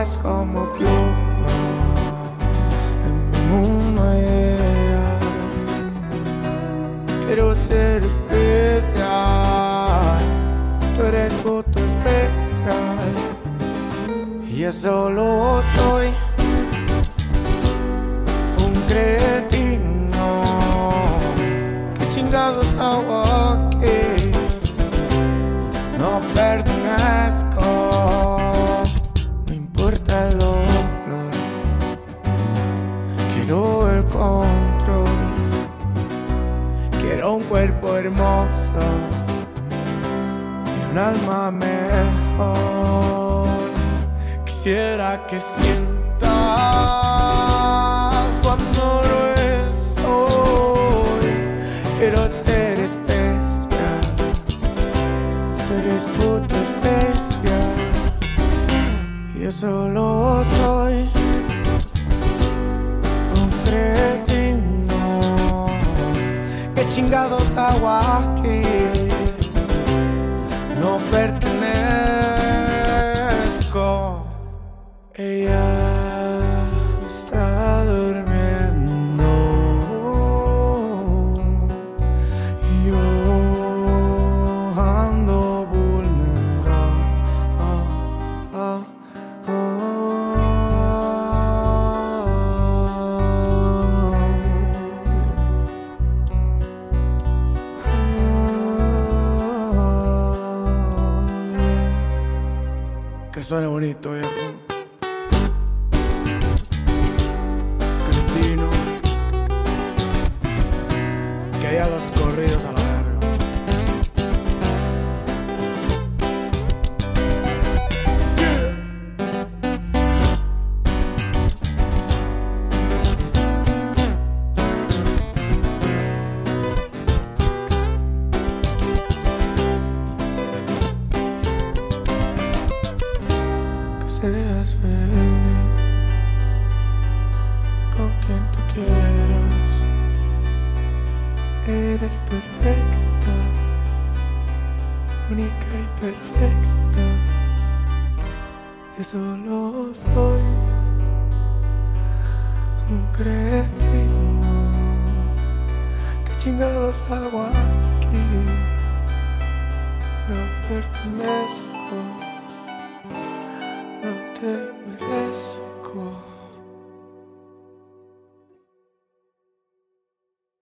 pertenezcas como pluma en mi mundo ideal. Quiero ser especial, tú eres foto especial. Y yo solo soy un cretino. ¿Qué chingados hago aquí? No pertenezco, no importa el dolor. Quiero el control, quiero un cuerpo hermoso y un alma mejor. Quisiera que sientas cuando no estoy. Quiero ser especial, tú eres puto especial. Yo solo soy un cretino. ¿Qué chingados hago aquí? No pertenezco. Ella está durmiendo y yo ando vulnerable. Que suene bonito, viejo. Cretino. Que haya los corridos a la verga. Seas feliz con quien tú quieras. Eres perfecta, única y perfecta. Yo solo soy un cretino. ¿Qué chingados hago aquí? No pertenezco, no te